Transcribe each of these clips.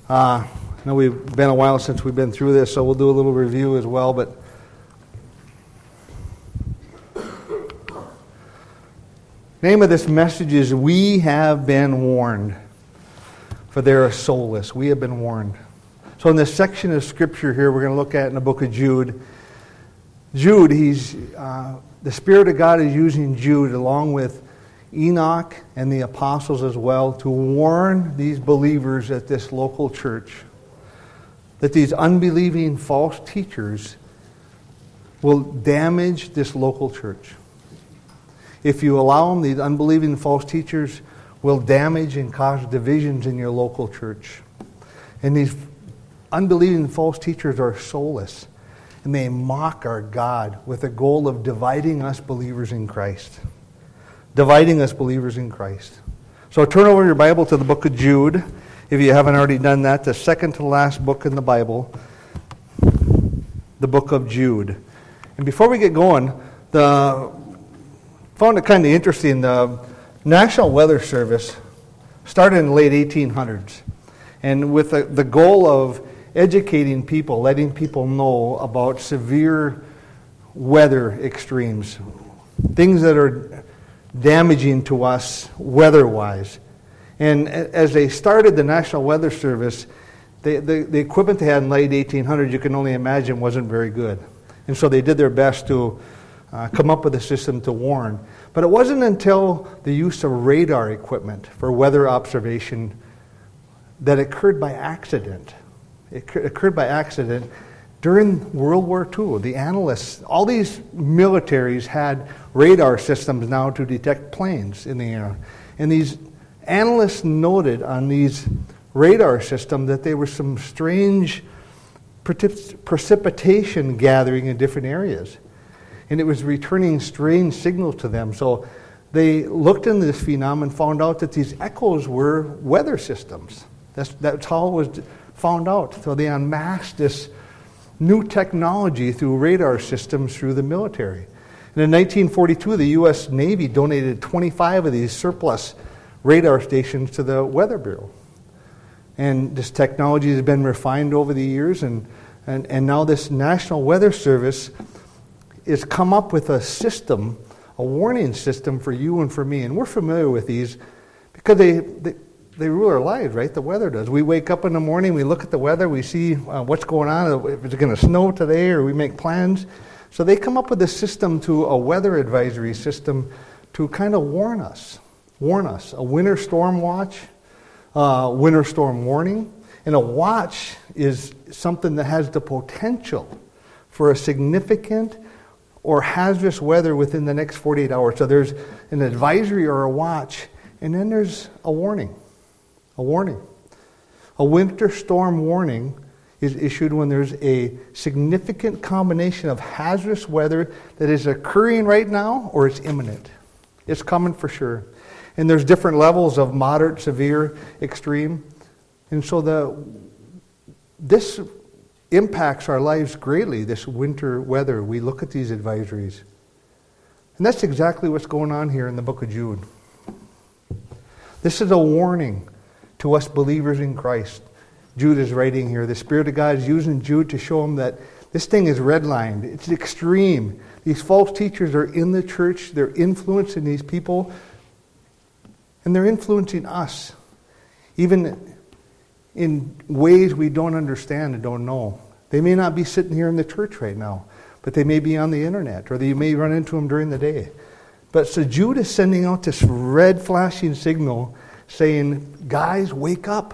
I know we've been a while since we've been through this, so we'll do a little review as well. But name of this message is "We Have Been Warned, for they are soulless." We have been warned. So in this section of Scripture here, we're going to look at in the book of Jude. Jude, the Spirit of God is using Jude along with Enoch and the apostles as well to warn these believers at this local church that these unbelieving false teachers will damage this local church. If you allow them, these unbelieving false teachers will damage and cause divisions in your local church. And these unbelieving false teachers are soulless, and they mock our God with the goal of dividing us believers in Christ. Dividing us believers in Christ. So turn over your Bible to the book of Jude, if you haven't already done that, the second to last book in the Bible, the book of Jude. And before we get going, found it kind of interesting. The National Weather Service started in the late 1800s, and with the goal of educating people, letting people know about severe weather extremes, things that are damaging to us weather-wise. And as they started the National Weather Service, the equipment they had in the late 1800s, you can only imagine, wasn't very good. And so they did their best to come up with a system to warn. But it wasn't until the use of radar equipment for weather observation that occurred by accident. It occurred by accident during World War II. The analysts, all these militaries had radar systems now to detect planes in the air. And these analysts noted on these radar systems that there was some strange precipitation gathering in different areas. And it was returning strange signals to them. So they looked into this phenomenon and found out that these echoes were weather systems. That's how it was found out. So they unmasked this new technology through radar systems through the military. And in 1942, the U.S. Navy donated 25 of these surplus radar stations to the Weather Bureau. And this technology has been refined over the years, and now this National Weather Service has come up with a system, a warning system for you and for me. And we're familiar with these because they rule our lives, right? The weather does. We wake up in the morning, we look at the weather, we see what's going on, if it's going to snow today, or we make plans. So they come up with a system, a weather advisory system, to kind of warn us. A winter storm watch, winter storm warning. And a watch is something that has the potential for a significant or hazardous weather within the next 48 hours. So there's an advisory or a watch, and then there's a warning. A warning. A winter storm warning is issued when there's a significant combination of hazardous weather that is occurring right now or it's imminent. It's coming for sure. And there's different levels of moderate, severe, extreme. And so this impacts our lives greatly, this winter weather. We look at these advisories. And that's exactly what's going on here in the book of Jude. This is a warning to us believers in Christ. Jude is writing here. The Spirit of God is using Jude to show him that this thing is redlined. It's extreme. These false teachers are in the church. They're influencing these people. And they're influencing us. Even in ways we don't understand and don't know. They may not be sitting here in the church right now, but they may be on the internet, or you may run into them during the day. But so Jude is sending out this red flashing signal saying, guys, wake up.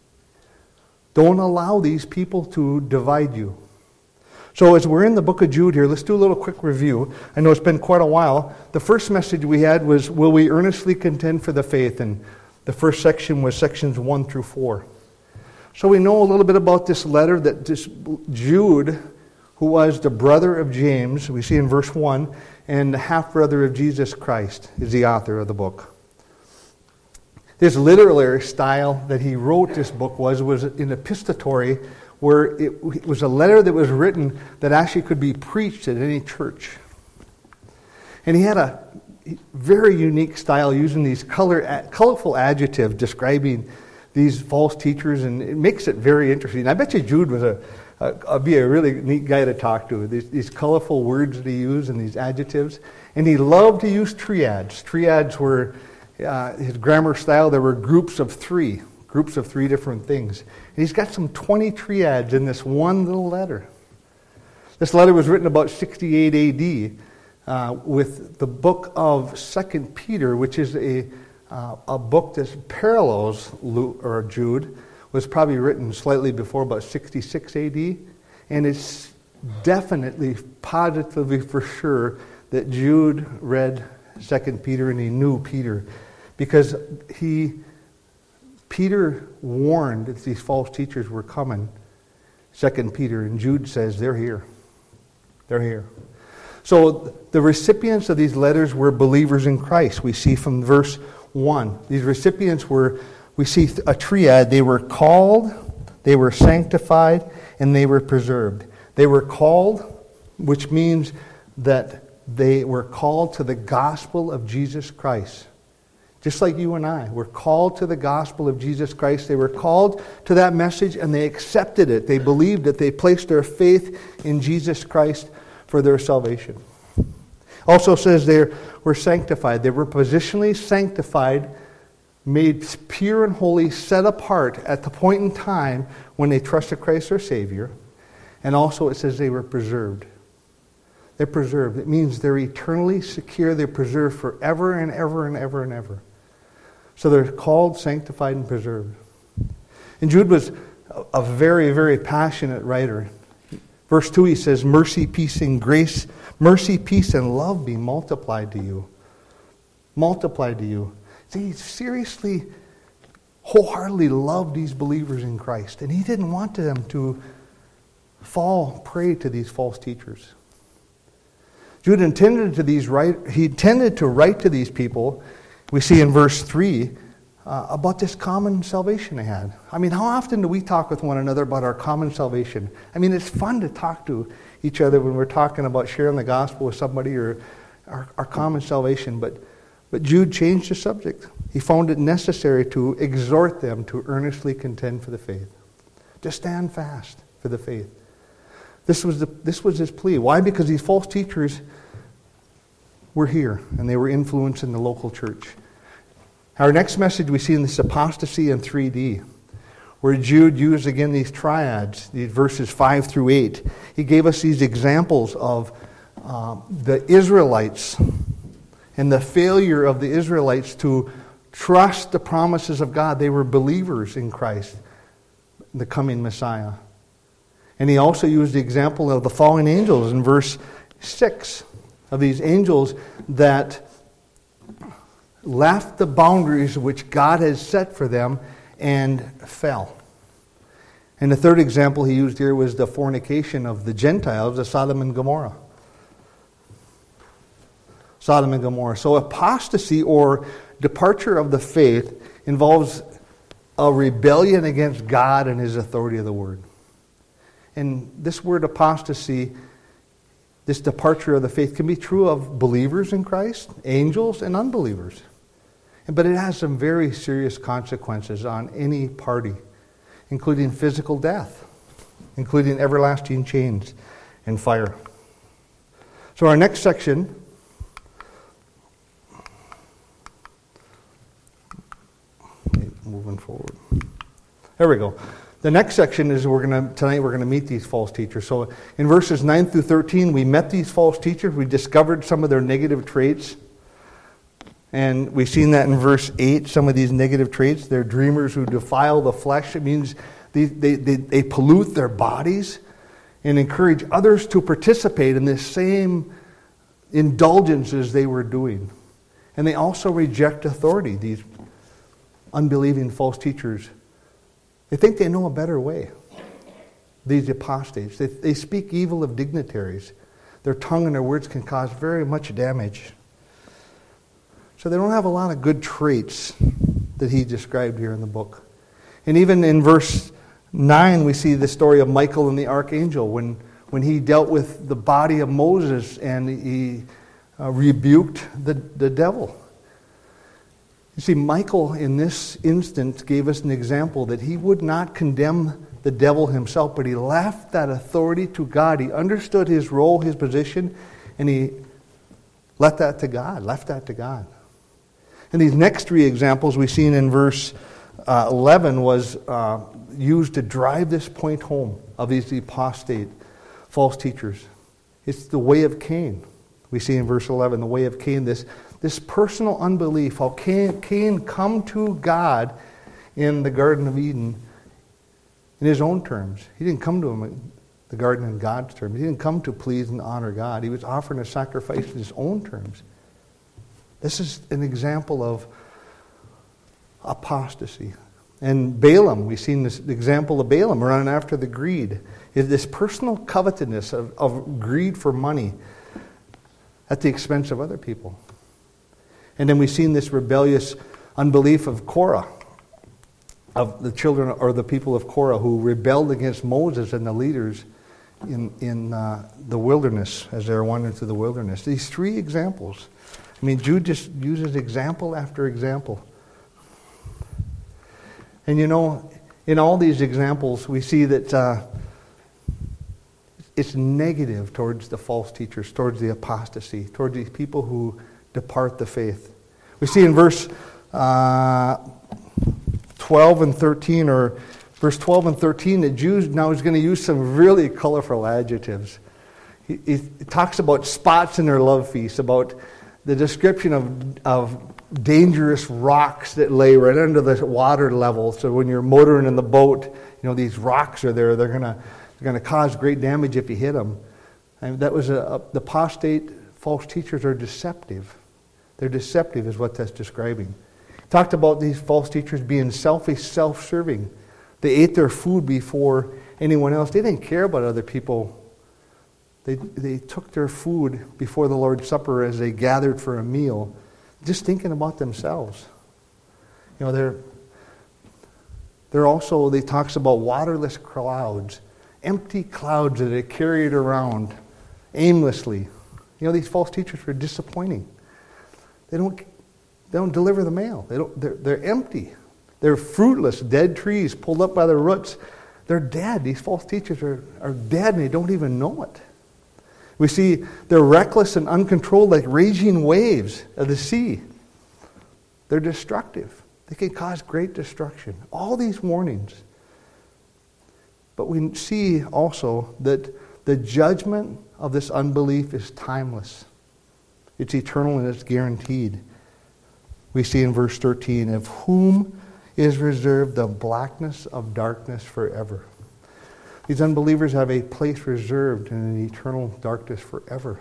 Don't allow these people to divide you. So as we're in the book of Jude here, let's do a little quick review. I know it's been quite a while. The first message we had was, will we earnestly contend for the faith? And the first section was sections 1 through 4. So we know a little bit about this letter that this Jude, who was the brother of James, we see in verse 1, and the half-brother of Jesus Christ, is the author of the book. This literary style that he wrote this book was an epistolary, where it was a letter that was written that actually could be preached at any church. And he had a very unique style using these colorful adjectives describing these false teachers, and it makes it very interesting. I bet you Jude was be a really neat guy to talk to. These colorful words that he used and these adjectives. And he loved to use triads. Triads were his grammar style. There were groups of three different things. And he's got some 20 triads in this one little letter. This letter was written about 68 A.D. With the book of 2 Peter, which is a book that parallels Jude, was probably written slightly before about 66 A.D. And it's definitely, positively for sure, that Jude read 2 Peter and he knew Peter. Because Peter warned that these false teachers were coming, 2 Peter, and Jude says, they're here. They're here. So the recipients of these letters were believers in Christ. We see from verse 1. These recipients were, we see a triad. They were called, they were sanctified, and they were preserved. They were called, which means that they were called to the gospel of Jesus Christ. Just like you and I. We're called to the gospel of Jesus Christ. They were called to that message and they accepted it. They believed it. They placed their faith in Jesus Christ for their salvation. Also says they were sanctified. They were positionally sanctified, made pure and holy, set apart at the point in time when they trusted Christ their Savior. And also it says they were preserved. They're preserved. It means they're eternally secure. They're preserved forever and ever and ever and ever. So they're called, sanctified, and preserved. And Jude was a very, very passionate writer. Verse 2, he says, mercy, peace, and grace, mercy, peace, and love be multiplied to you. Multiplied to you. See, he seriously, wholeheartedly loved these believers in Christ. And he didn't want them to fall prey to these false teachers. Jude intended to write to these people, we see in verse 3, about this common salvation they had. I mean, how often do we talk with one another about our common salvation? I mean, it's fun to talk to each other when we're talking about sharing the gospel with somebody or our common salvation. But Jude changed the subject. He found it necessary to exhort them to earnestly contend for the faith, to stand fast for the faith. This was his plea. Why? Because these false teachers were here and they were influencing the local church. Our next message we see in this apostasy in 3D, where Jude used again these triads, these verses 5 through 8. He gave us these examples of the Israelites and the failure of the Israelites to trust the promises of God. They were believers in Christ, the coming Messiah. And he also used the example of the fallen angels in verse 6, of these angels that left the boundaries which God has set for them and fell. And the third example he used here was the fornication of the Gentiles, of Sodom and Gomorrah. Sodom and Gomorrah. So apostasy or departure of the faith involves a rebellion against God and His authority of the Word. And this word apostasy, this departure of the faith, can be true of believers in Christ, angels, and unbelievers. But it has some very serious consequences on any party, including physical death, including everlasting chains and fire. So our next section moving forward. There we go. The next section is tonight we're going to meet these false teachers. So in verses 9 through 13, we met these false teachers. We discovered some of their negative traits. And we've seen that in verse 8, some of these negative traits. They're dreamers who defile the flesh. It means they pollute their bodies and encourage others to participate in this same indulgences they were doing. And they also reject authority, these unbelieving false teachers. They think they know a better way. These apostates. They speak evil of dignitaries. Their tongue and their words can cause very much damage. So they don't have a lot of good traits that he described here in the book. And even in verse 9, we see the story of Michael and the archangel when he dealt with the body of Moses and he rebuked the devil. You see, Michael in this instance gave us an example that he would not condemn the devil himself, but he left that authority to God. He understood his role, his position, and he left that to God. And these next three examples we seen in verse 11 was used to drive this point home of these apostate false teachers. It's the way of Cain. We see in verse 11, the way of Cain, this personal unbelief, how Cain come to God in the Garden of Eden in his own terms. He didn't come to him in the garden in God's terms. He didn't come to please and honor God. He was offering a sacrifice in his own terms. This is an example of apostasy. And Balaam, we've seen this example of Balaam running after the greed. Is this personal covetousness of greed for money at the expense of other people. And then we've seen this rebellious unbelief of Korah, of the children or the people of Korah who rebelled against Moses and the leaders in the wilderness as they were wandering through the wilderness. These three examples. I mean, Jude just uses example after example. And you know, in all these examples, we see that it's negative towards the false teachers, towards the apostasy, towards these people who depart the faith. We see in verse 12 and 13, or verse 12 and 13, that Jude now is going to use some really colorful adjectives. He talks about spots in their love feast, about the description of dangerous rocks that lay right under the water level. So when you're motoring in the boat, you know, these rocks are there. They're going to cause great damage if you hit them. And that was the apostate false teachers are deceptive. They're deceptive is what that's describing. Talked about these false teachers being selfish, self-serving. They ate their food before anyone else. They didn't care about other people. They took their food before the Lord's Supper as they gathered for a meal, just thinking about themselves. You know, they're also, they talks about waterless clouds, empty clouds that they carried around aimlessly. You know, these false teachers are disappointing. They don't deliver the mail. They're empty. They're fruitless, dead trees pulled up by their roots. They're dead. These false teachers are dead and they don't even know it. We see they're reckless and uncontrolled like raging waves of the sea. They're destructive. They can cause great destruction. All these warnings. But we see also that the judgment of this unbelief is timeless. It's eternal and it's guaranteed. We see in verse 13, of whom is reserved the blackness of darkness forever. These unbelievers have a place reserved in an eternal darkness forever.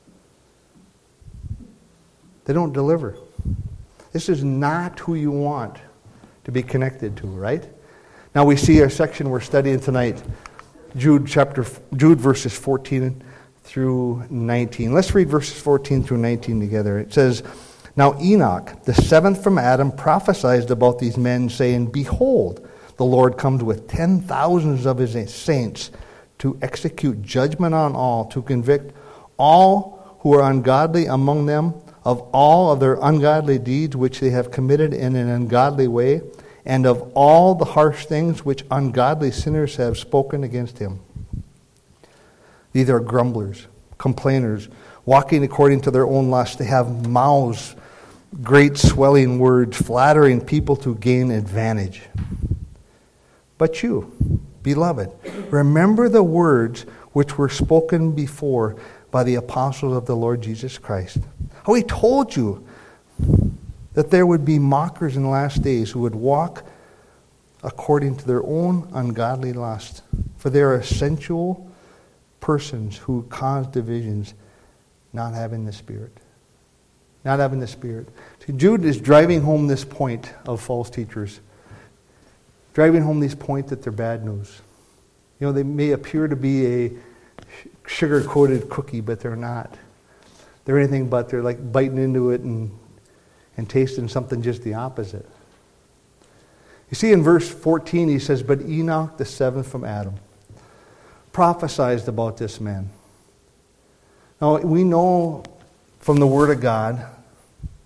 They don't deliver. This is not who you want to be connected to, right? Now we see our section we're studying tonight, Jude verses 14 through 19. Let's read verses 14 through 19 together. It says, "Now Enoch, the seventh from Adam, prophesied about these men, saying, Behold, the Lord comes with 10,000s of his saints to execute judgment on all, to convict all who are ungodly among them of all of their ungodly deeds which they have committed in an ungodly way, and of all the harsh things which ungodly sinners have spoken against him. These are grumblers, complainers, walking according to their own lust. They have mouths, great swelling words, flattering people to gain advantage. But you, beloved, remember the words which were spoken before by the apostles of the Lord Jesus Christ. How he told you that there would be mockers in the last days who would walk according to their own ungodly lust. For they are sensual persons who cause divisions, not having the Spirit. Not having the Spirit. See, Jude is driving home this point of false teachers. Driving home this point that they're bad news. You know, they may appear to be a sugar-coated cookie, but they're not. They're anything but. They're like biting into it and tasting something just the opposite. You see in verse 14 he says, "But Enoch, the seventh from Adam, prophesied about this man." Now we know from the Word of God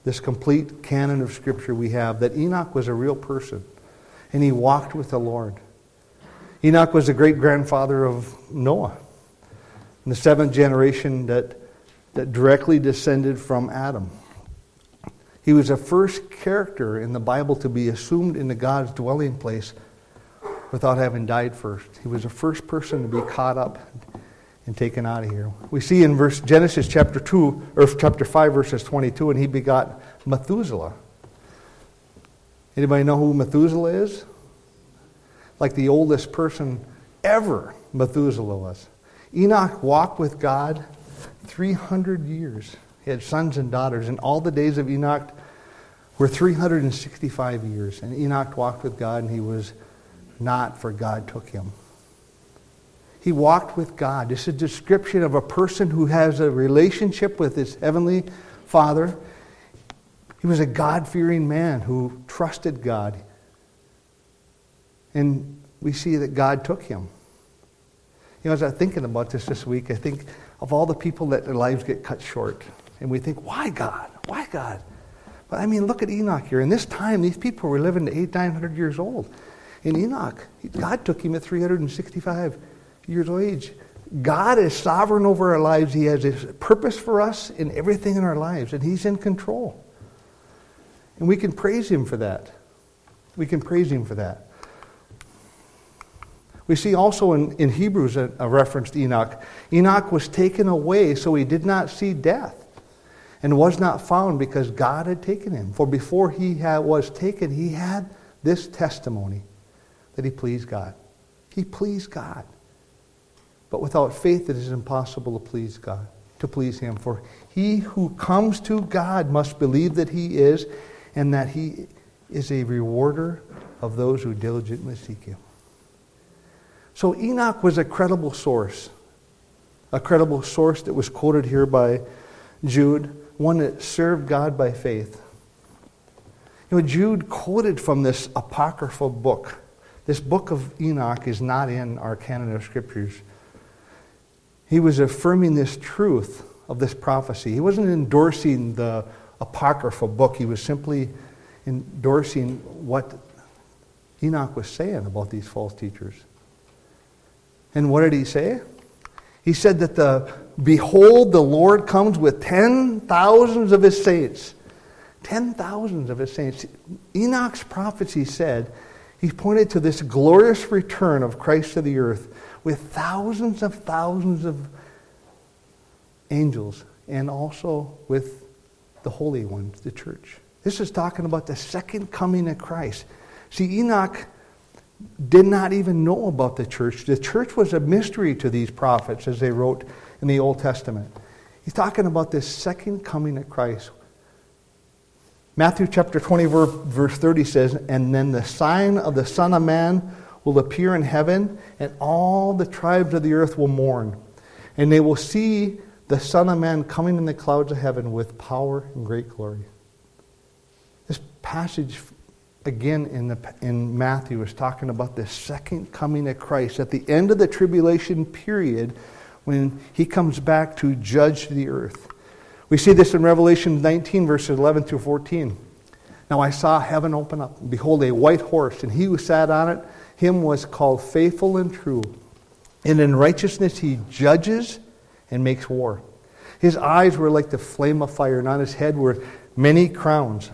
this complete canon of Scripture we have, that Enoch was a real person, and he walked with the Lord. Enoch was the great-grandfather of Noah, and the seventh generation that directly descended from Adam. He was the first character in the Bible to be assumed into God's dwelling place without having died first. He was the first person to be caught up and taken out of here. We see in Genesis chapter 5, verses 22, and he begot Methuselah. Anybody know who Methuselah is? Like the oldest person ever, Methuselah was. Enoch walked with God 300 years. He had sons and daughters, and all the days of Enoch were 365 years. And Enoch walked with God, and he was not, for God took him. He walked with God. This is a description of a person who has a relationship with his heavenly Father. He was a God-fearing man who trusted God. And we see that God took him. You know, as I'm thinking about this week, I think of all the people that their lives get cut short. And we think, why God? Why God? But I mean, look at Enoch here. In this time, these people were living to 800-900 years old. In Enoch, God took him at 365 years of age. God is sovereign over our lives. He has a purpose for us in everything in our lives, and He's in control. And we can praise Him for that. We can praise Him for that. We see also in Hebrews a reference to Enoch. Enoch was taken away, so he did not see death, and was not found because God had taken him. For before he was taken, he had this testimony that he pleased God. He pleased God. But without faith it is impossible to please God, to please Him. For he who comes to God must believe that He is, and that He is a rewarder of those who diligently seek Him. So Enoch was a credible source that was quoted here by Jude, one that served God by faith. You know, Jude quoted from this apocryphal book. This book of Enoch is not in our canon of Scriptures. He was affirming this truth of this prophecy. He wasn't endorsing the apocryphal book. He was simply endorsing what Enoch was saying about these false teachers. And what did he say? He said that behold, the Lord comes with 10,000s of His saints. 10,000s of His saints. Enoch's prophecy said, he pointed to this glorious return of Christ to the earth with thousands of angels, and also with the holy ones, the church. This is talking about the second coming of Christ. See, Enoch did not even know about the church. The church was a mystery to these prophets, as they wrote in the Old Testament. He's talking about this second coming of Christ. Matthew chapter 20, verse 30 says, and then the sign of the Son of Man will appear in heaven, and all the tribes of the earth will mourn. And they will see the Son of Man coming in the clouds of heaven with power and great glory. This passage, again, in Matthew, is talking about the second coming of Christ at the end of the tribulation period, when He comes back to judge the earth. We see this in Revelation 19, verses 11 through 14. Now I saw heaven open up, and behold, a white horse, and He who sat on it, Him was called Faithful and True. And in righteousness He judges and makes war. His eyes were like the flame of fire, and on His head were many crowns.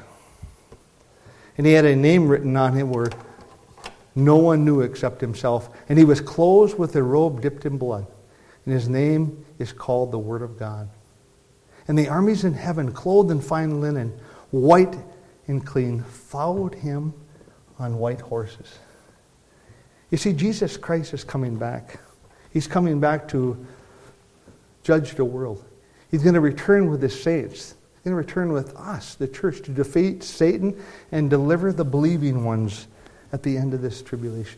And He had a name written on Him where no one knew except Himself. And He was clothed with a robe dipped in blood. And His name is called the Word of God. And the armies in heaven, clothed in fine linen, white and clean, followed Him on white horses. You see, Jesus Christ is coming back. He's coming back to judge the world. He's going to return with His saints. He's going to return with us, the church, to defeat Satan and deliver the believing ones at the end of this tribulation.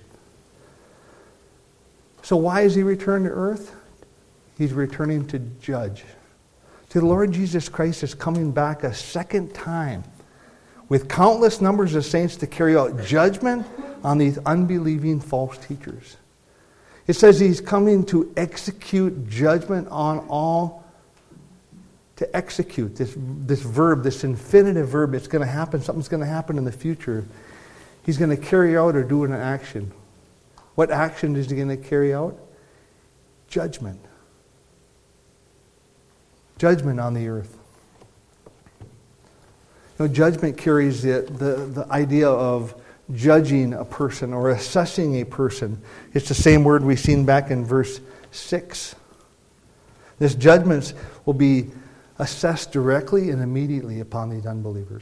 So why is He returned to earth? He's returning to judge. See, the Lord Jesus Christ is coming back a second time with countless numbers of saints to carry out judgment on these unbelieving false teachers. It says He's coming to execute judgment on all to execute this verb, this infinitive verb. It's going to happen. Something's going to happen in the future. He's going to carry out or do an action. What action is he going to carry out? Judgment. Judgment on the earth. Judgment carries the idea of judging a person or assessing a person. It's the same word we've seen back in verse 6. This judgment will be assessed directly and immediately upon these unbelievers.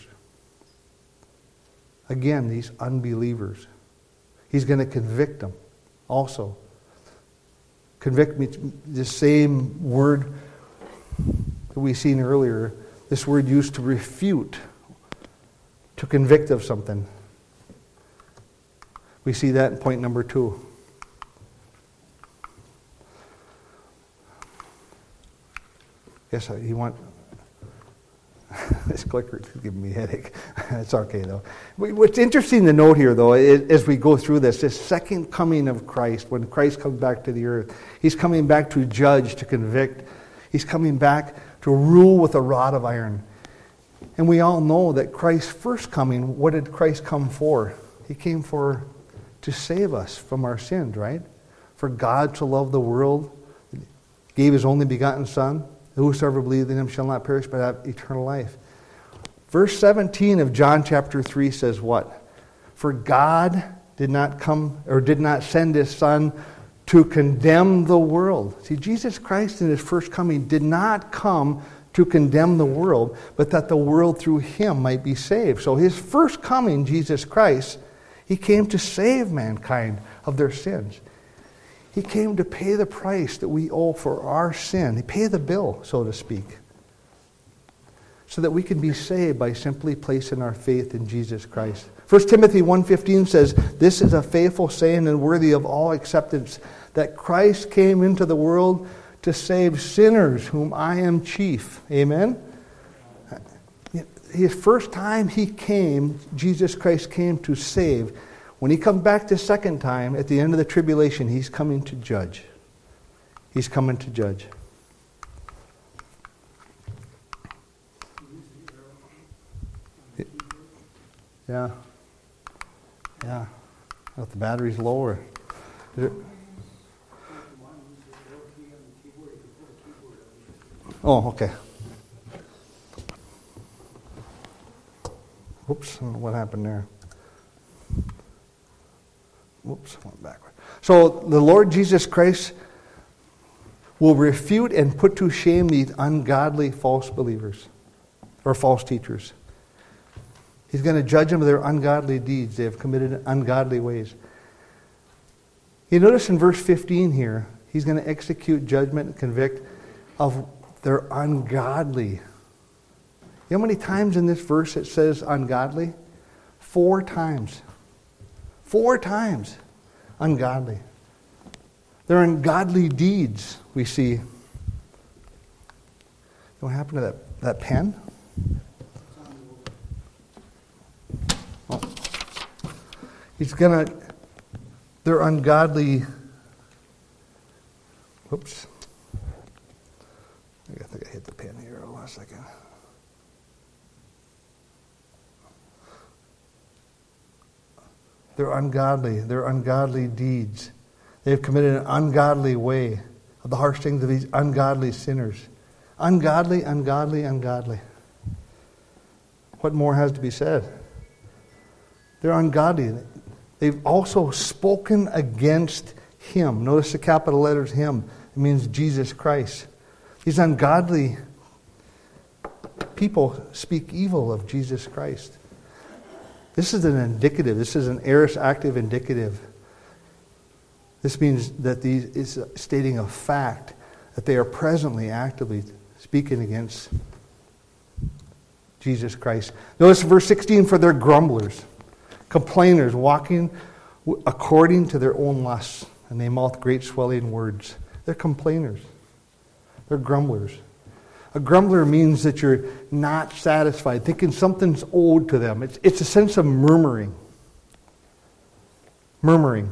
Again, these unbelievers. He's going to convict them also. Convict me, the same word that we've seen earlier, this word used to refute, to convict of something. We see that in point number 2. Yes, you want... This clicker is giving me a headache. It's okay, though. What's interesting to note here, though, as we go through this second coming of Christ, when Christ comes back to the earth, he's coming back to judge, to convict. He's coming back to rule with a rod of iron. And we all know that Christ's first coming, what did Christ come for? He came to save us from our sins, right? For God to love the world, gave his only begotten Son. Whosoever believes in him shall not perish but have eternal life. Verse 17 of John chapter 3 says what? For God did not send his Son to condemn the world. See, Jesus Christ in his first coming did not come to condemn the world, but that the world through him might be saved. So his first coming, Jesus Christ, he came to save mankind of their sins. He came to pay the price that we owe for our sin. He paid the bill, so to speak, so that we can be saved by simply placing our faith in Jesus Christ. 1 Timothy 1:15 says, "This is a faithful saying and worthy of all acceptance, that Christ came into the world to save sinners, whom I am chief." Amen? His first time he came, Jesus Christ came to save. When he comes back the second time, at the end of the tribulation, he's coming to judge. He's coming to judge. Yeah. Yeah. If the battery's lower. Oh, okay. Whoops, I don't know what happened there. Whoops, I went backward. So the Lord Jesus Christ will refute and put to shame these ungodly false believers or false teachers. He's going to judge them for their ungodly deeds. They have committed ungodly ways. You notice in verse 15 here, he's going to execute judgment and convict of their ungodly. You know how many times in this verse it says ungodly? 4 times. 4 times. Ungodly. They're ungodly deeds, we see. What happened to that pen? Oh. They're ungodly. Whoops. I think I hit the pen here. Hold on a second. They're ungodly. They're ungodly deeds. They have committed an ungodly way of the harsh things of these ungodly sinners. Ungodly, ungodly, ungodly. What more has to be said? They're ungodly. They've also spoken against him. Notice the capital letters him. It means Jesus Christ. These ungodly people speak evil of Jesus Christ. This is an indicative. This is an aorist active indicative. This means that is stating a fact that they are presently actively speaking against Jesus Christ. Notice verse 16, for they're grumblers, complainers, walking according to their own lusts, and they mouth great swelling words. They're complainers. They're grumblers. A grumbler means that you're not satisfied, thinking something's owed to them. It's a sense of murmuring. Murmuring.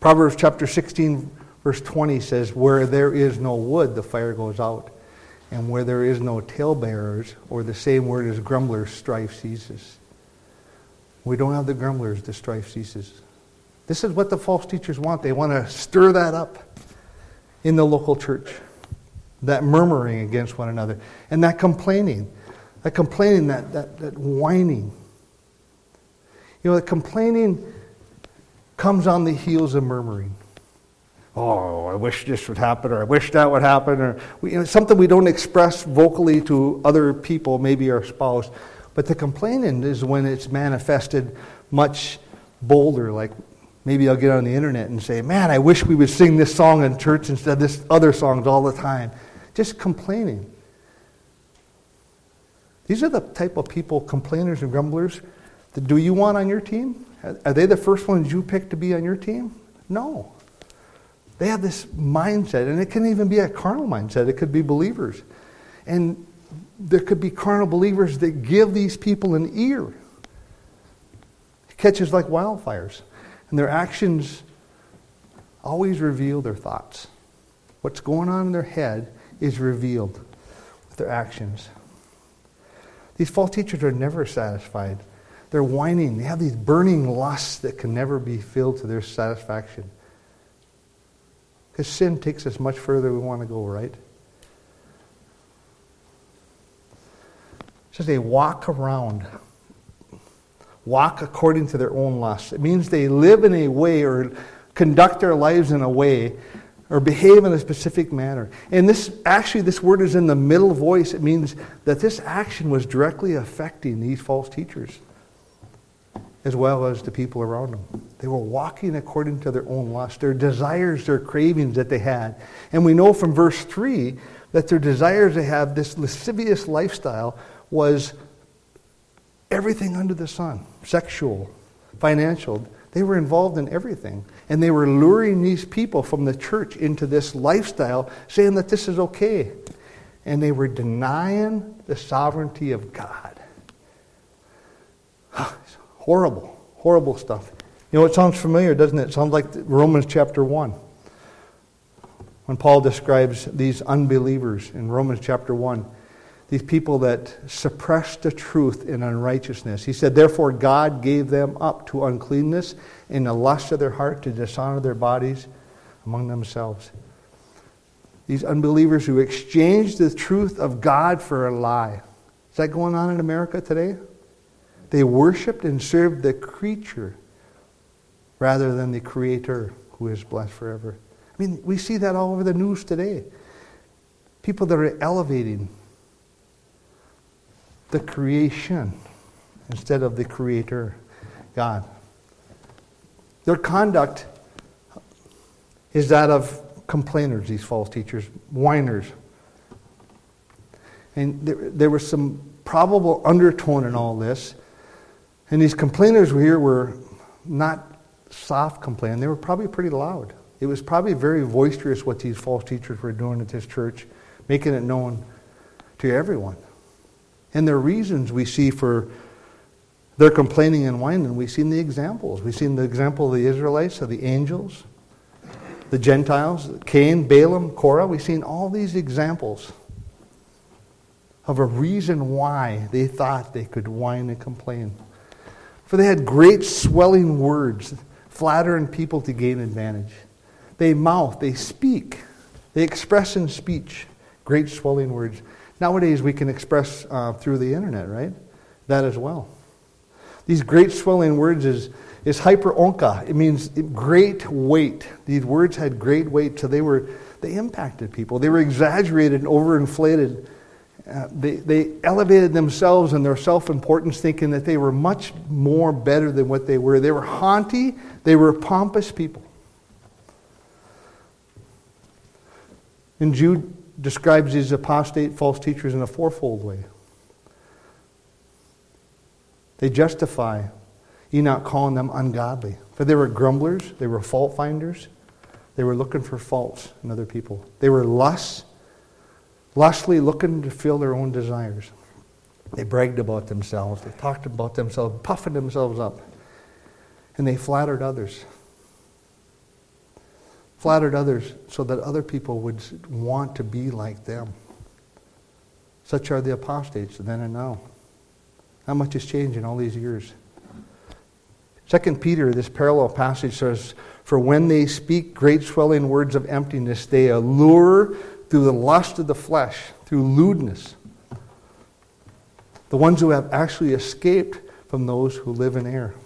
Proverbs chapter 16, verse 20 says, where there is no wood, the fire goes out. And where there is no talebearers, or the same word as grumblers, strife ceases. We don't have the grumblers, the strife ceases. This is what the false teachers want. They want to stir that up in the local church. That murmuring against one another. And that complaining. That whining. You know, the complaining comes on the heels of murmuring. Oh, I wish this would happen, or I wish that would happen, or something we don't express vocally to other people, maybe our spouse. But the complaining is when it's manifested much bolder. Like maybe I'll get on the internet and say, man, I wish we would sing this song in church instead of this other songs all the time. Just complaining. These are the type of people, complainers and grumblers, that do you want on your team? Are they the first ones you pick to be on your team? No. They have this mindset, and it can even be a carnal mindset. It could be believers. And there could be carnal believers that give these people an ear. It catches like wildfires. And their actions always reveal their thoughts. What's going on in their head is revealed with their actions. These false teachers are never satisfied. They're whining. They have these burning lusts that can never be filled to their satisfaction. Because sin takes us much further than we want to go, right? It says they walk around. Walk according to their own lusts. It means they live in a way or conduct their lives in a way or behave in a specific manner. And this word is in the middle voice. It means that this action was directly affecting these false teachers as well as the people around them. They were walking according to their own lust, their desires, their cravings that they had. And we know from verse 3 that their desires to have this lascivious lifestyle was everything under the sun. Sexual, financial. They were involved in everything. And they were luring these people from the church into this lifestyle, saying that this is okay. And they were denying the sovereignty of God. Horrible, horrible stuff. You know, it sounds familiar, doesn't it? It sounds like Romans chapter 1. When Paul describes these unbelievers in Romans chapter 1, these people that suppress the truth in unrighteousness. He said, therefore God gave them up to uncleanness in the lust of their heart to dishonor their bodies among themselves. These unbelievers who exchanged the truth of God for a lie. Is that going on in America today? They worshipped and served the creature rather than the Creator who is blessed forever. I mean, we see that all over the news today. People that are elevating the creation instead of the Creator, God. Their conduct is that of complainers, these false teachers, whiners. And there was some probable undertone in all this. And these complainers here were not soft complaining. They were probably pretty loud. It was probably very boisterous what these false teachers were doing at this church, making it known to everyone. And their reasons we see for their complaining and whining, we've seen the examples. We've seen the example of the Israelites, of the angels, the Gentiles, Cain, Balaam, Korah. We've seen all these examples of a reason why they thought they could whine and complain. For they had great swelling words, flattering people to gain advantage. They mouth, they speak, they express in speech great swelling words. Nowadays we can express through the internet, right? That as well. These great swelling words is hyperonka. It means great weight. These words had great weight, so they impacted people. They were exaggerated and overinflated. They elevated themselves and their self-importance, thinking that they were much more better than what they were. They were haughty. They were pompous people. And Jude describes these apostate false teachers in a fourfold way. They justify Enoch calling them ungodly. For they were grumblers, they were fault finders, they were looking for faults in other people. They were lustily looking to fill their own desires. They bragged about themselves, they talked about themselves, puffing themselves up, and they flattered others. flattered others so that other people would want to be like them. Such are the apostates then and now. How much has changed in all these years? 2 Peter, this parallel passage says, "For when they speak great swelling words of emptiness, they allure through the lust of the flesh, through lewdness, the ones who have actually escaped from those who live in error."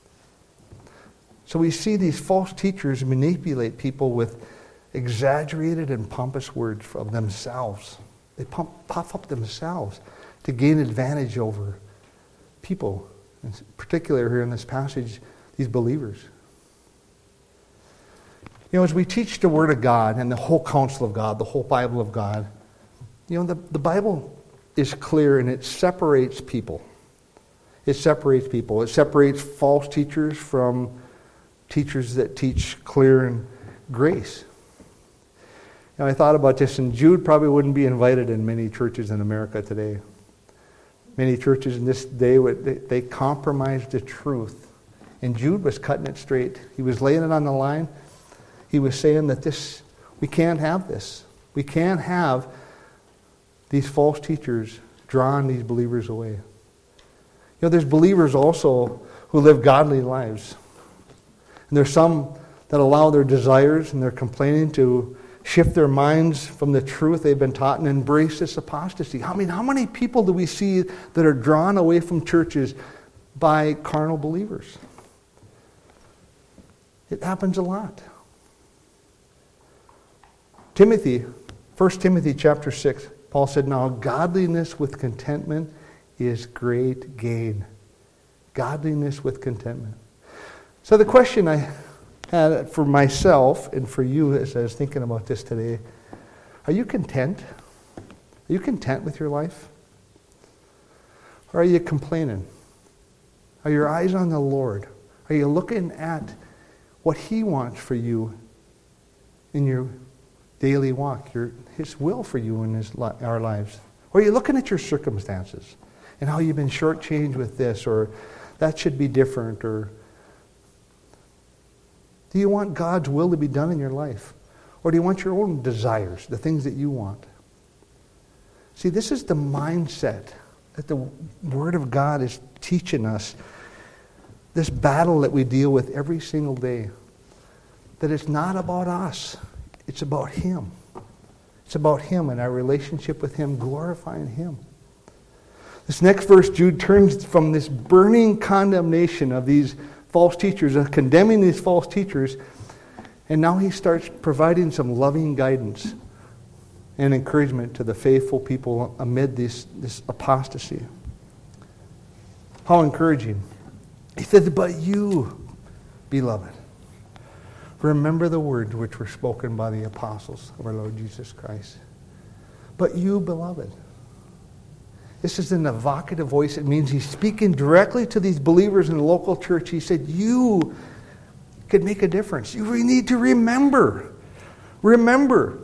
So we see these false teachers manipulate people with exaggerated and pompous words of themselves. They puff up themselves to gain advantage over people, in particular here in this passage, these believers. You know, as we teach the Word of God and the whole counsel of God, the whole Bible of God, you know, the Bible is clear and it separates people. It separates people. It separates false teachers from teachers that teach clear and grace. Now, I thought about this, and Jude probably wouldn't be invited in many churches in America today. Many churches in this day, they compromised the truth. And Jude was cutting it straight. He was laying it on the line. He was saying that we can't have this. We can't have these false teachers drawing these believers away. You know, there's believers also who live godly lives. And there's some that allow their desires and their complaining to shift their minds from the truth they've been taught and embrace this apostasy. I mean, how many people do we see that are drawn away from churches by carnal believers? It happens a lot. Timothy, 1 Timothy chapter 6, Paul said, "Now godliness with contentment is great gain." Godliness with contentment. So the question I had for myself and for you as I was thinking about this today, are you content? Are you content with your life? Or are you complaining? Are your eyes on the Lord? Are you looking at what He wants for you in your daily walk, His will for you in our lives? Or are you looking at your circumstances and how you've been shortchanged with this, or that should be different, or do you want God's will to be done in your life? Or do you want your own desires, the things that you want? See, this is the mindset that the Word of God is teaching us. This battle that we deal with every single day. That it's not about us. It's about Him. It's about Him and our relationship with Him, glorifying Him. This next verse, Jude turns from this burning condemnation of these false teachers, condemning these false teachers, and now he starts providing some loving guidance and encouragement to the faithful people amid this apostasy. How encouraging. He says, "But you, beloved, remember the words which were spoken by the apostles of our Lord Jesus Christ." But you, beloved. This is an evocative voice. It means he's speaking directly to these believers in the local church. He said, you could make a difference. You really need to remember. Remember.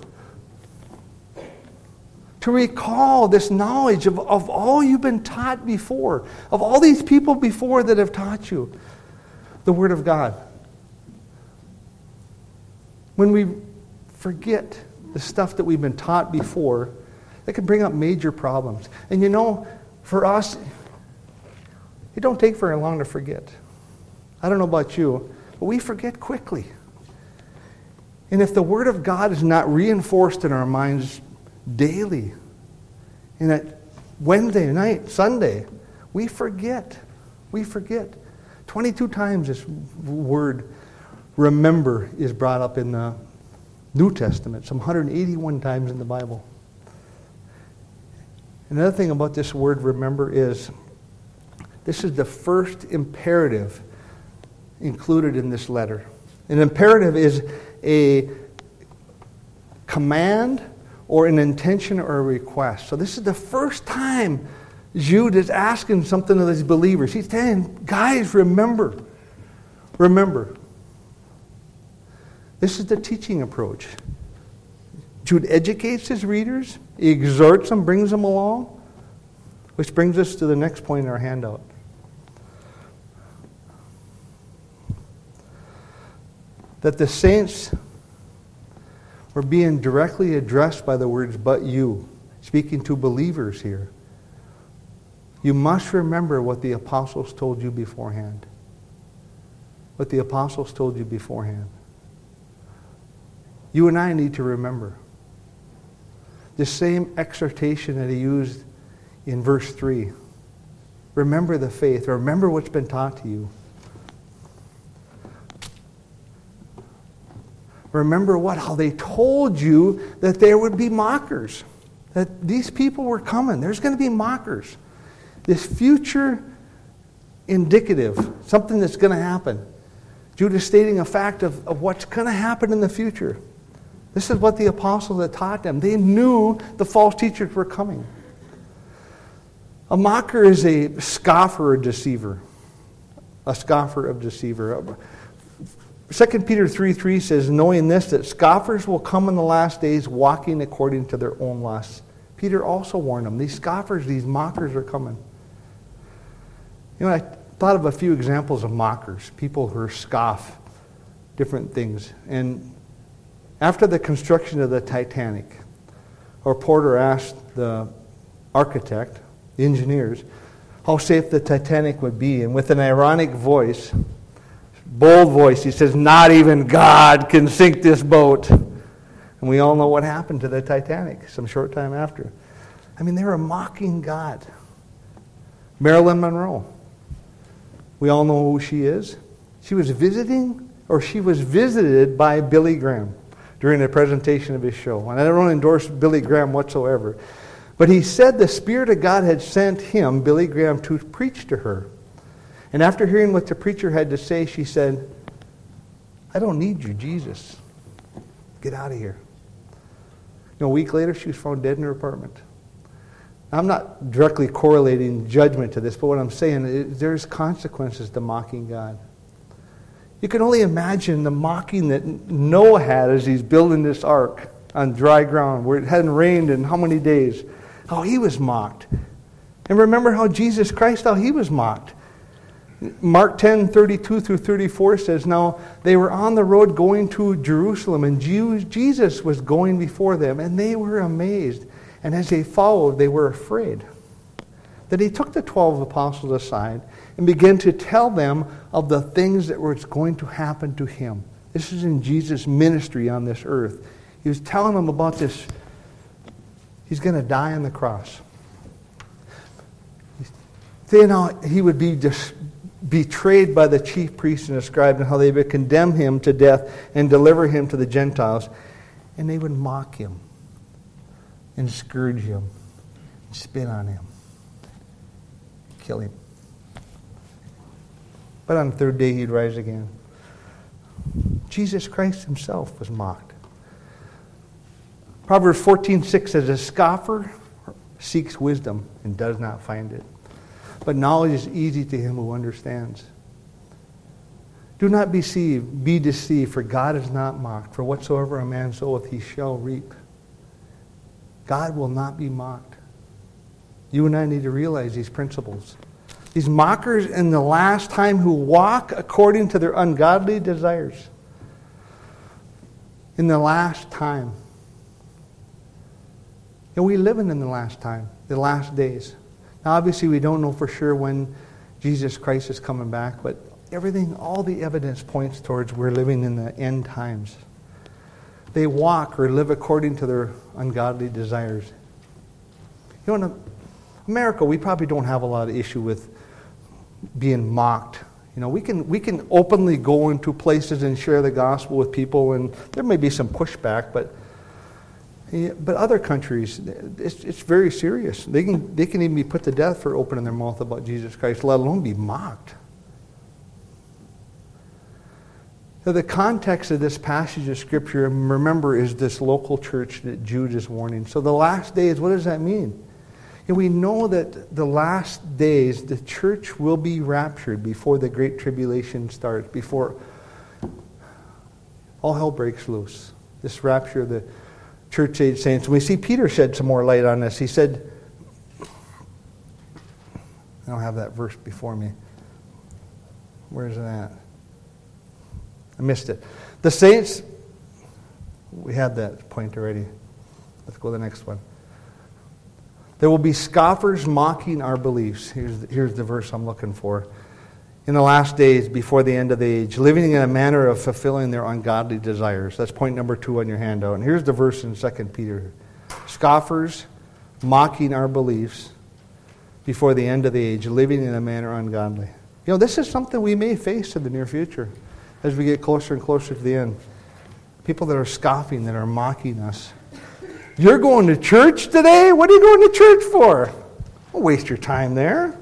To recall this knowledge of all you've been taught before. Of all these people before that have taught you the Word of God. When we forget the stuff that we've been taught before, that can bring up major problems. And you know, for us, it don't take very long to forget. I don't know about you, but we forget quickly. And if the Word of God is not reinforced in our minds daily, and at Wednesday night, Sunday, we forget. We forget. 22 times this word, remember, is brought up in the New Testament, some 181 times in the Bible. Another thing about this word remember is this is the first imperative included in this letter. An imperative is a command or an intention or a request. So this is the first time Jude is asking something of his believers. He's saying, guys, remember. Remember. This is the teaching approach. Jude educates his readers, he exhorts them, brings them along, which brings us to the next point in our handout. That the saints We're being directly addressed by the words, but you, speaking to believers here. You must remember what the apostles told you beforehand. What the apostles told you beforehand. You and I need to remember. The same exhortation that he used in verse 3. Remember the faith. Remember what's been taught to you. Remember how they told you that there would be mockers. That these people were coming. There's going to be mockers. This future indicative, something that's going to happen. Jude is stating a fact of what's going to happen in the future. This is what the apostles had taught them. They knew the false teachers were coming. A mocker is a scoffer or deceiver. A scoffer of deceiver. 2 Peter 3:3 says, knowing this, that scoffers will come in the last days walking according to their own lusts. Peter also warned them. These scoffers, these mockers are coming. You know, I thought of a few examples of mockers. People who scoff different things. And after the construction of the Titanic, a reporter asked the architect, the engineers, how safe the Titanic would be. And with an ironic voice, bold voice, he says, not even God can sink this boat. And we all know what happened to the Titanic some short time after. I mean, they were mocking God. Marilyn Monroe. We all know who she is. She was visited by Billy Graham during the presentation of his show. And I don't endorse Billy Graham whatsoever. But he said the Spirit of God had sent him, Billy Graham, to preach to her. And after hearing what the preacher had to say, she said, I don't need you, Jesus. Get out of here. You know, a week later, she was found dead in her apartment. I'm not directly correlating judgment to this, but what I'm saying is there's consequences to mocking God. You can only imagine the mocking that Noah had as he's building this ark on dry ground where it hadn't rained in how many days. How he was mocked. And remember how Jesus Christ, how he was mocked. Mark 10:32 through 34 says, now they were on the road going to Jerusalem, and Jesus was going before them, and they were amazed. And as they followed, they were afraid. Then he took the 12 apostles aside and began to tell them of the things that were going to happen to him. This is in Jesus' ministry on this earth. He was telling them about this. He's going to die on the cross. Then he would be betrayed by the chief priests and the scribes, and how they would condemn him to death and deliver him to the Gentiles. And they would mock him and scourge him and spit on him. Kill him. But on the third day he'd rise again. Jesus Christ himself was mocked. Proverbs 14:6 says, a scoffer seeks wisdom and does not find it. But knowledge is easy to him who understands. Do not be deceived, for God is not mocked. For whatsoever a man soweth, he shall reap. God will not be mocked. You and I need to realize these principles. These mockers in the last time who walk according to their ungodly desires. In the last time. And we're living in the last time, the last days. Now obviously we don't know for sure when Jesus Christ is coming back, but all the evidence points towards we're living in the end times. They walk or live according to their ungodly desires. You know, in America, we probably don't have a lot of issue with being mocked. You know, we can openly go into places and share the gospel with people, and there may be some pushback, but other countries, it's very serious. They can even be put to death for opening their mouth about Jesus Christ, let alone be mocked. Now, the context of this passage of Scripture, remember, is this local church that Jude is warning. So the last days, what does that mean? And we know that the last days, the church will be raptured before the Great Tribulation starts, before all hell breaks loose. This rapture of the church age saints. And we see Peter shed some more light on this. He said, I don't have that verse before me. Where is it at? I missed it. The saints We had that point already. Let's go to the next one. There will be scoffers mocking our beliefs. Here's the verse I'm looking for. In the last days, before the end of the age, living in a manner of fulfilling their ungodly desires. That's point number 2 on your handout. And here's the verse in 2 Peter. Scoffers mocking our beliefs before the end of the age, living in a manner ungodly. You know, this is something we may face in the near future as we get closer and closer to the end. People that are scoffing, that are mocking us. You're going to church today? What are you going to church for? Don't waste your time there.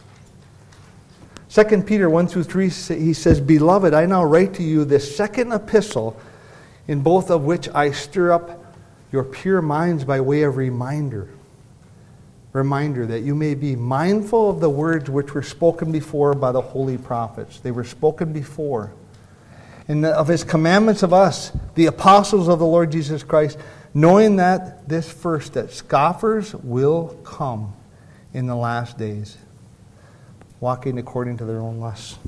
2 Peter 1-3, he says, Beloved, I now write to you this second epistle, in both of which I stir up your pure minds by way of reminder. Reminder that you may be mindful of the words which were spoken before by the holy prophets. They were spoken before. And of his commandments of us, the apostles of the Lord Jesus Christ, knowing that this first, that scoffers will come in the last days, walking according to their own lusts.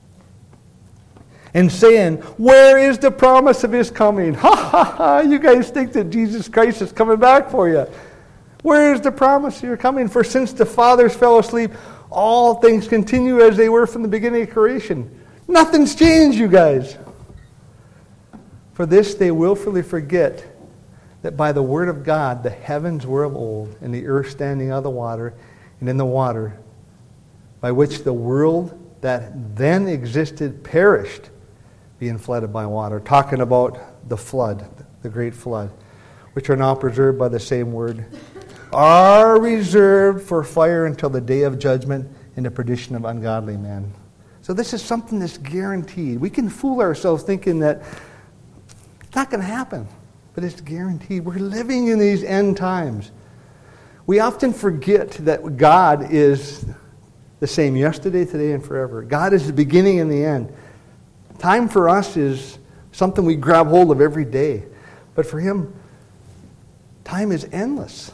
And saying, where is the promise of his coming? Ha ha ha, you guys think that Jesus Christ is coming back for you. Where is the promise of your coming? For since the fathers fell asleep, all things continue as they were from the beginning of creation. Nothing's changed, you guys. For this they willfully forget that by the word of God the heavens were of old, and the earth standing out of the water, and in the water, by which the world that then existed perished, being flooded by water. Talking about the flood, the great flood, which are now preserved by the same word, are reserved for fire until the day of judgment and the perdition of ungodly men. So this is something that's guaranteed. We can fool ourselves thinking that it's not going to happen, but it's guaranteed. We're living in these end times. We often forget that God is the same yesterday, today, and forever. God is the beginning and the end. Time for us is something we grab hold of every day. But for him, time is endless.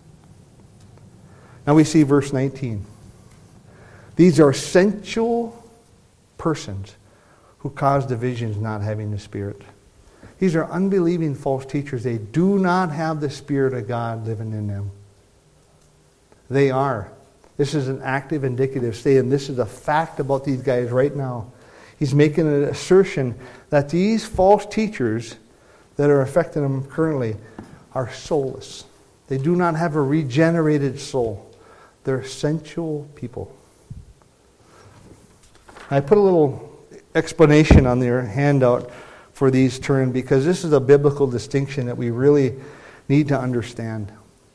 Now we see verse 19. These are sensual persons who cause divisions, not having the Spirit. These are unbelieving false teachers. They do not have the Spirit of God living in them. They are. This is an active indicative statement. This is a fact about these guys right now. He's making an assertion that these false teachers that are affecting them currently are soulless. They do not have a regenerated soul. They're sensual people. I put a little explanation on your handout for these terms because this is a biblical distinction that we really need to understand.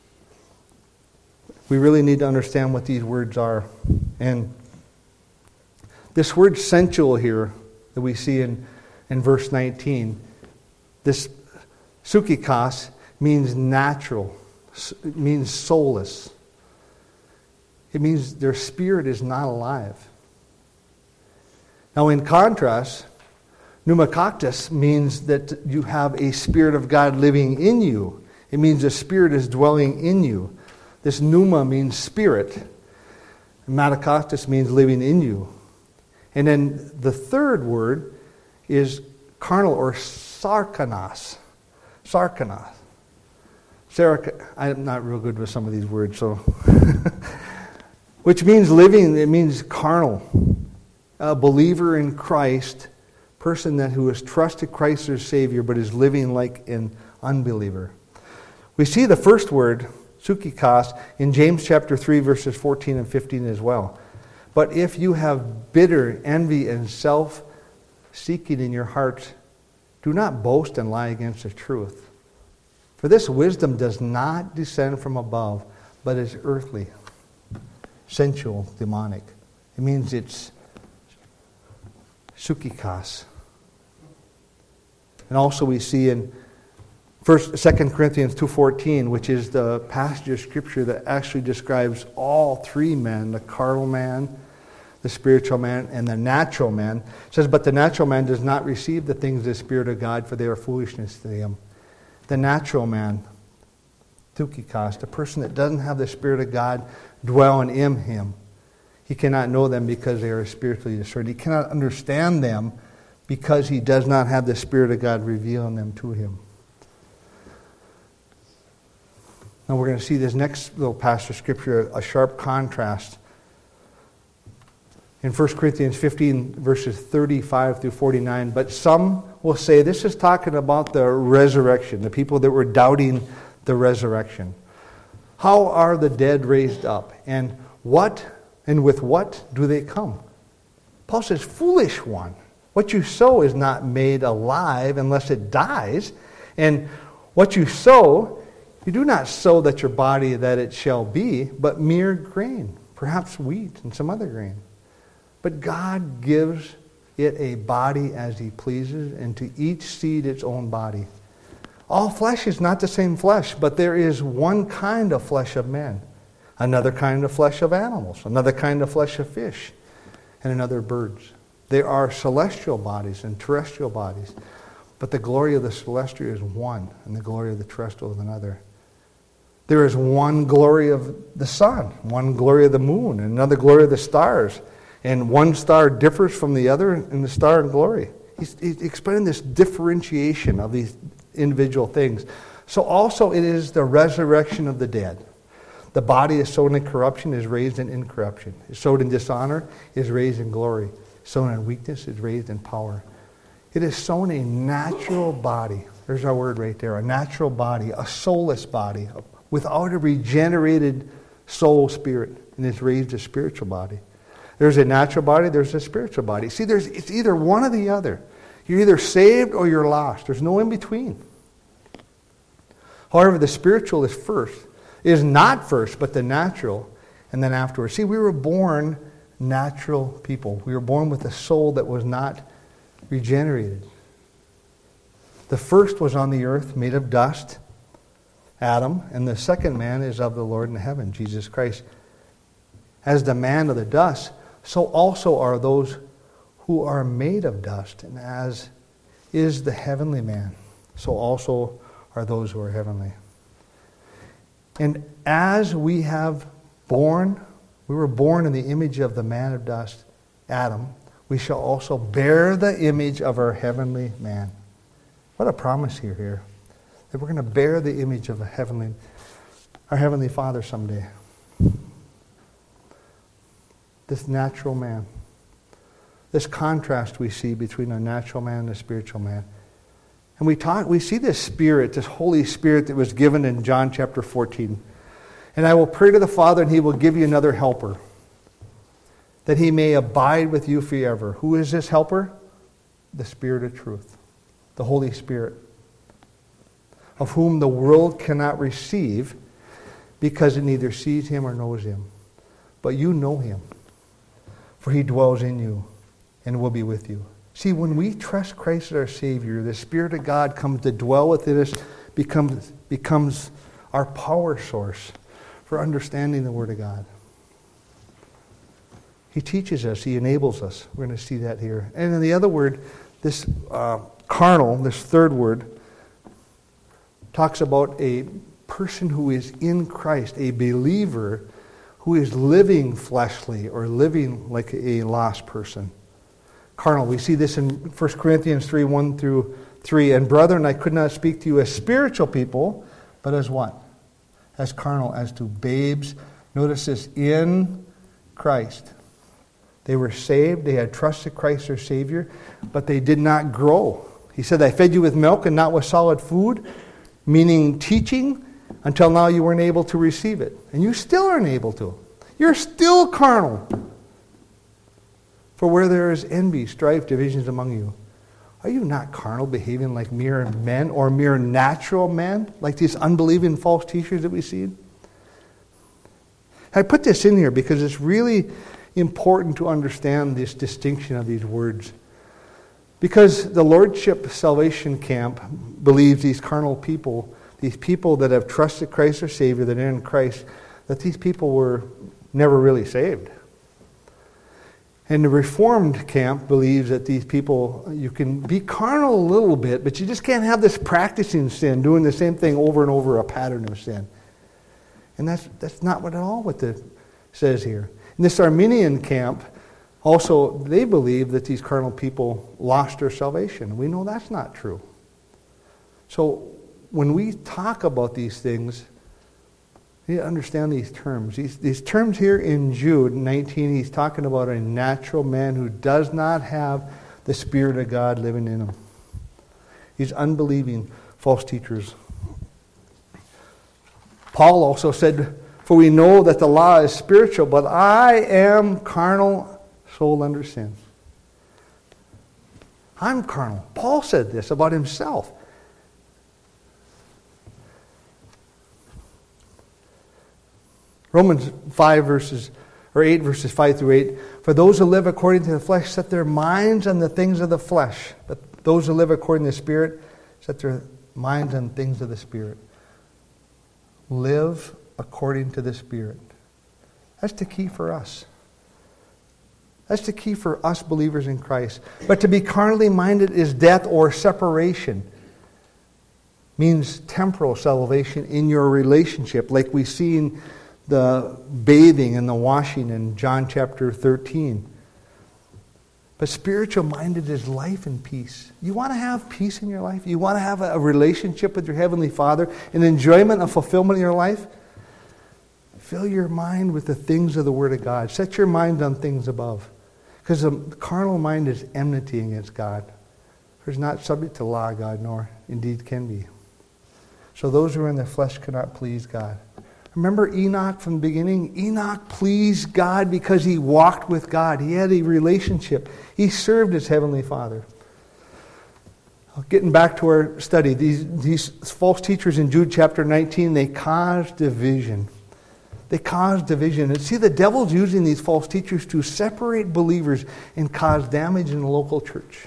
We really need to understand what these words are. And this word sensual here that we see in verse 19, this psychikos means natural. It means soulless. It means their spirit is not alive. Now in contrast, pneumakaktos means that you have a Spirit of God living in you. It means the Spirit is dwelling in you. This pneuma means spirit. Matakaktos means living in you. And then the third word is carnal or sarkanos. Sarkanos. I'm not real good with some of these words, so which means living, it means carnal. A believer in Christ, person who has trusted Christ as Savior but is living like an unbeliever. We see the first word, psychikos, in James chapter 3, verses 14 and 15 as well. But if you have bitter envy and self-seeking in your hearts, do not boast and lie against the truth. For this wisdom does not descend from above, but is earthly, sensual, demonic. It means it's psychikos. And also we see in 2 Corinthians 2:14, which is the passage of Scripture that actually describes all three men, the carnal man, the spiritual man, and the natural man. It says, but the natural man does not receive the things of the Spirit of God, for they are foolishness to him. The natural man, psychikos, the person that doesn't have the Spirit of God dwelling in him, he cannot know them because they are spiritually discerned. He cannot understand them because he does not have the Spirit of God revealing them to him. Now we're going to see this next little passage of Scripture, a sharp contrast. In 1 Corinthians 15, verses 35 through 49. But some will say this is talking about the resurrection, the people that were doubting the resurrection. How are the dead raised up? And with what do they come? Paul says, foolish one. What you sow is not made alive unless it dies. And what you sow, you do not sow that your body that it shall be, but mere grain, perhaps wheat and some other grain. But God gives it a body as He pleases, and to each seed its own body. All flesh is not the same flesh, but there is one kind of flesh of men, another kind of flesh of animals, another kind of flesh of fish, and another birds. There are celestial bodies and terrestrial bodies, but the glory of the celestial is one, and the glory of the terrestrial is another. There is one glory of the sun, one glory of the moon, and another glory of the stars. And one star differs from the other in the star in glory. He's explaining this differentiation of these individual things. So also it is the resurrection of the dead. The body is sown in corruption, is raised in incorruption. Is sown in dishonor, is raised in glory. Sown in weakness, is raised in power. It is sown a natural body. There's our word right there. A natural body, a soulless body, without a regenerated soul spirit. And it's raised a spiritual body. There's a natural body, there's a spiritual body. See, it's either one or the other. You're either saved or you're lost. There's no in between. However, the spiritual is not first, but the natural, and then afterwards. See, we were born natural people. We were born with a soul that was not regenerated. The first was on the earth, made of dust, Adam, and the second man is of the Lord in heaven, Jesus Christ. As the man of the dust, so also are those who are made of dust, and as is the heavenly man, so also are those who are heavenly. And as we were born in the image of the man of dust, Adam, we shall also bear the image of our heavenly man. What a promise here. That we're going to bear the image of our heavenly Father someday. This natural man. This contrast we see between a natural man and a spiritual man. And we see this Spirit, this Holy Spirit that was given in John chapter 14. And I will pray to the Father, and He will give you another helper, that He may abide with you forever. Who is this helper? The Spirit of truth, the Holy Spirit, of whom the world cannot receive because it neither sees Him or knows Him. But you know Him, for He dwells in you and will be with you. See, when we trust Christ as our Savior, the Spirit of God comes to dwell within us, becomes our power source for understanding the Word of God. He teaches us, He enables us. We're going to see that here. And then the other word, this carnal, this third word, talks about a person who is in Christ, a believer who is living fleshly or living like a lost person. Carnal, we see this in 1 Corinthians 3, 1 through 3. And brethren, I could not speak to you as spiritual people, but as what? As carnal, as to babes. Notice this, in Christ. They were saved, they had trusted Christ their Savior, but they did not grow. He said, I fed you with milk and not with solid food, meaning teaching, until now you weren't able to receive it. And you still aren't able to. You're still carnal. For where there is envy, strife, divisions among you, are you not carnal, behaving like mere men or mere natural men, like these unbelieving false teachers that we see? I put this in here because it's really important to understand this distinction of these words. Because the Lordship Salvation Camp believes these carnal people, these people that have trusted Christ their Savior, that are in Christ, that these people were never really saved. And the Reformed camp believes that these people, you can be carnal a little bit, but you just can't have this practicing sin, doing the same thing over and over, a pattern of sin. And that's not at all what it says here. In this Arminian camp, also, they believe that these carnal people lost their salvation. We know that's not true. So when we talk about these things, We need to understand these terms. These terms here in Jude 19, he's talking about a natural man who does not have the Spirit of God living in him. These unbelieving false teachers. Paul also said, "For we know that the law is spiritual, but I am carnal, sold under sin." I'm carnal. Paul said this about himself. Romans 8 verses 5 through 8. For those who live according to the flesh set their minds on the things of the flesh. But those who live according to the Spirit set their minds on things of the Spirit. Live according to the Spirit. That's the key for us. That's the key for us believers in Christ. But to be carnally minded is death or separation. Means temporal salvation in your relationship, like we see in the bathing and the washing in John chapter 13. But spiritual minded is life and peace. You want to have peace in your life? You want to have a relationship with your Heavenly Father, an enjoyment of fulfillment in your life? Fill your mind with the things of the Word of God. Set your mind on things above. Because the carnal mind is enmity against God. For it's not subject to the law of God, nor indeed can be. So those who are in the flesh cannot please God. Remember Enoch from the beginning? Enoch pleased God because he walked with God. He had a relationship. He served his Heavenly Father. Getting back to our study, these false teachers in Jude chapter 19, they cause division. They cause division. And see, the devil's using these false teachers to separate believers and cause damage in the local church.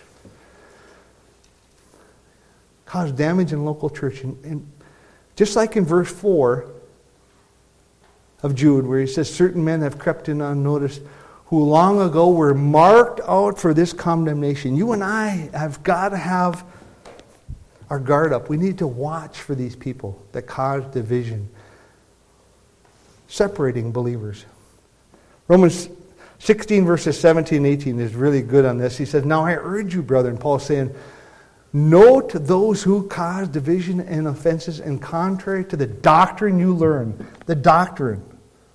Cause damage in the local church. And just like in verse 4 of Jude, where he says, certain men have crept in unnoticed, who long ago were marked out for this condemnation. You and I have got to have our guard up. We need to watch for these people that cause division, separating believers. Romans 16 verses 17 and 18 is really good on this. He says, now I urge you, brethren, Paul's saying, note those who cause division and offenses and contrary to the doctrine you learn. The doctrine.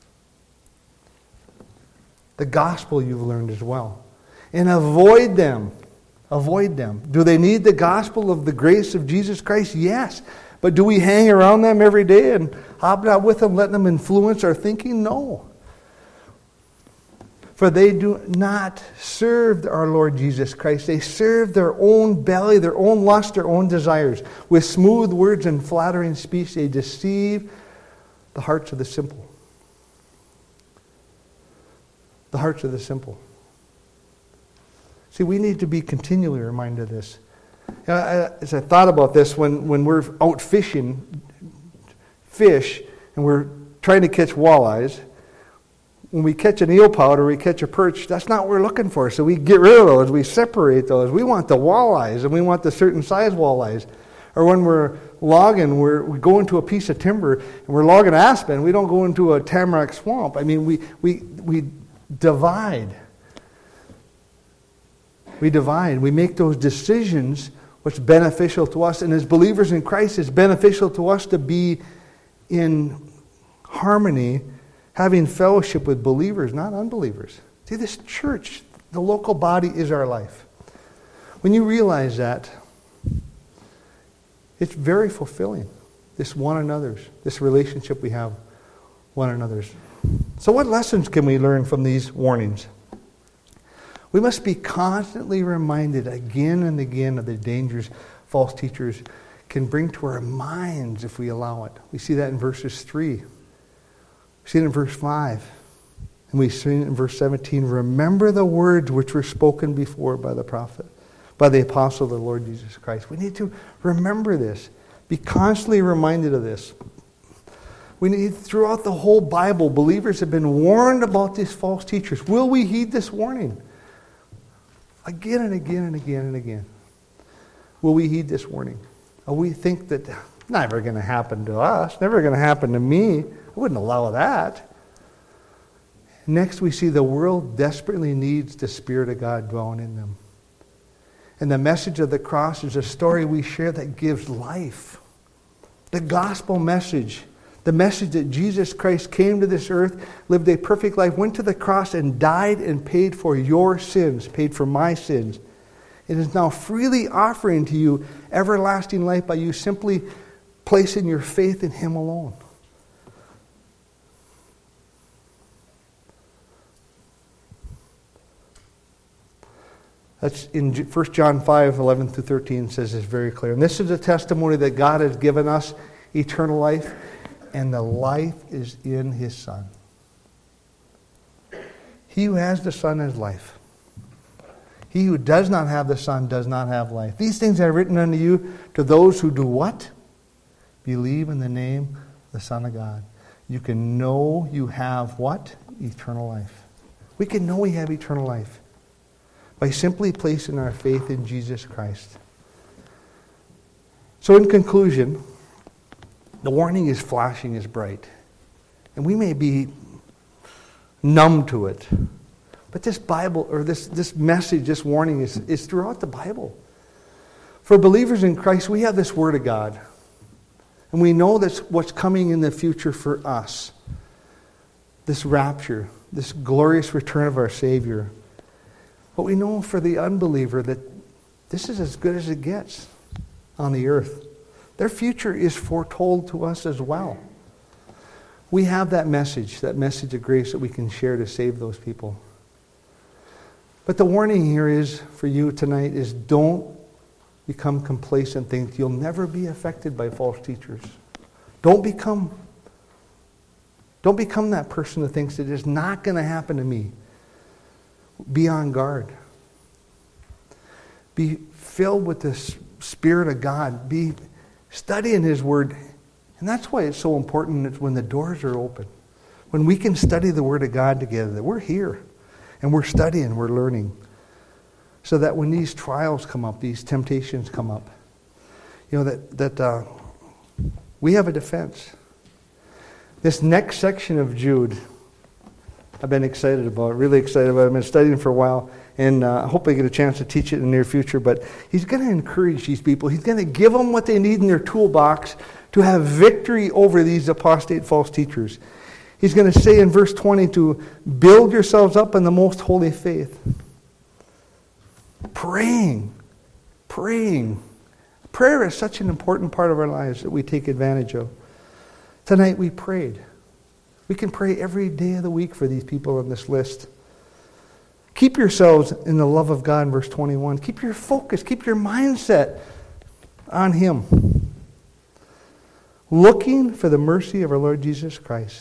The gospel you've learned as well. And avoid them. Avoid them. Do they need the gospel of the grace of Jesus Christ? Yes. But do we hang around them every day and hobnob with them, letting them influence our thinking? No. For they do not serve our Lord Jesus Christ. They serve their own belly, their own lust, their own desires. With smooth words and flattering speech, they deceive the hearts of the simple. The hearts of the simple. See, we need to be continually reminded of this. As I thought about this, when we're out fishing fish and we're trying to catch walleyes, when we catch an eel pout or we catch a perch, that's not what we're looking for. So we get rid of those, we separate those. We want the walleyes, and we want the certain size walleyes. Or when we're logging, we go into a piece of timber and we're logging aspen. We don't go into a tamarack swamp. I mean, we divide. We divide. We make those decisions what's beneficial to us. And as believers in Christ, it's beneficial to us to be in harmony, having fellowship with believers, not unbelievers. See, this church, the local body, is our life. When you realize that, it's very fulfilling, this one another's, this relationship we have one another's. So what lessons can we learn from these warnings? We must be constantly reminded again and again of the dangers false teachers can bring to our minds if we allow it. We see that in verses 3. We see it in verse 5. And we see it in verse 17. Remember the words which were spoken before by the prophet, by the apostle of the Lord Jesus Christ. We need to remember this. Be constantly reminded of this. We need, throughout the whole Bible, believers have been warned about these false teachers. Will we heed this warning? Again and again and again and again. Will we heed this warning? Or we think that never going to happen to us, never going to happen to me. I wouldn't allow that. Next, we see the world desperately needs the Spirit of God dwelling in them. And the message of the cross is a story we share that gives life. The gospel message The message that Jesus Christ came to this earth, lived a perfect life, went to the cross and died and paid for your sins, paid for my sins. It is now freely offering to you everlasting life by you simply placing your faith in Him alone. That's in 1 John 5, 11 through 13 says it's very clear. And this is a testimony that God has given us eternal life, and the life is in His Son. He who has the Son has life. He who does not have the Son does not have life. These things I have written unto you to those who do what? Believe in the name of the Son of God. You can know you have what? Eternal life. We can know we have eternal life by simply placing our faith in Jesus Christ. So in conclusion, the warning is flashing as bright. And we may be numb to it. But this Bible, or this message, this warning is throughout the Bible. For believers in Christ, we have this Word of God. And we know that's what's coming in the future for us. This rapture, this glorious return of our Savior. But we know for the unbeliever that this is as good as it gets on the earth. Their future is foretold to us as well. We have that message of grace that we can share to save those people. But the warning here is for you tonight is don't become complacent, think you'll never be affected by false teachers. Don't become that person that thinks it is not going to happen to me. Be on guard. Be filled with the Spirit of God. Be studying His Word. And that's why it's so important that when the doors are open, when we can study the Word of God together, that we're here and we're studying, we're learning. So that when these trials come up, these temptations come up, you know, that we have a defense. This next section of Jude, I've been excited about, really excited about it. I've been studying for a while, and I hope I get a chance to teach it in the near future. But he's going to encourage these people. He's going to give them what they need in their toolbox to have victory over these apostate false teachers. He's going to say in verse 20 to build yourselves up in the most holy faith. Praying. Prayer is such an important part of our lives that we take advantage of. Tonight we prayed. We can pray every day of the week for these people on this list. Keep yourselves in the love of God in verse 21. Keep your focus, keep your mindset on Him. Looking for the mercy of our Lord Jesus Christ.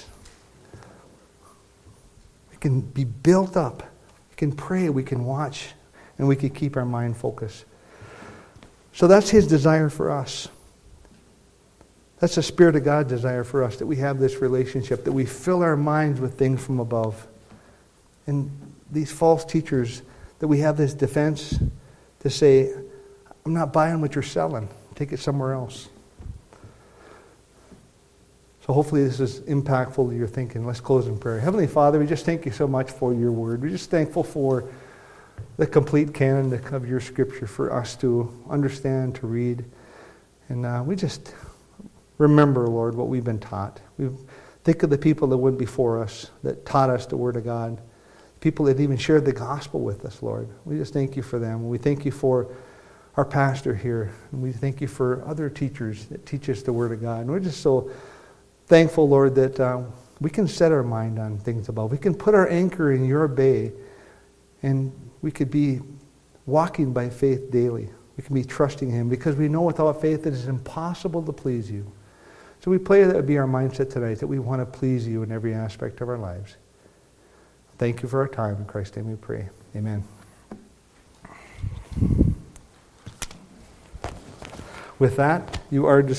We can be built up. We can pray, we can watch, and we can keep our mind focused. So that's His desire for us. That's the Spirit of God's desire for us, that we have this relationship, that we fill our minds with things from above. And these false teachers, that we have this defense to say, I'm not buying what you're selling. Take it somewhere else. So hopefully this is impactful to your thinking. Let's close in prayer. Heavenly Father, we just thank you so much for your word. We're just thankful for the complete canon of your scripture for us to understand, to read. And we just remember, Lord, what we've been taught. We think of the people that went before us, that taught us the Word of God. People that even shared the gospel with us, Lord. We just thank you for them. We thank you for our pastor here. And we thank you for other teachers that teach us the Word of God. And we're just so thankful, Lord, that we can set our mind on things above. We can put our anchor in your bay, and we could be walking by faith daily. We can be trusting Him because we know without faith it is impossible to please you. So we pray that would be our mindset tonight, that we want to please you in every aspect of our lives. Thank you for our time. In Christ's name we pray. Amen. With that, you are dismissed.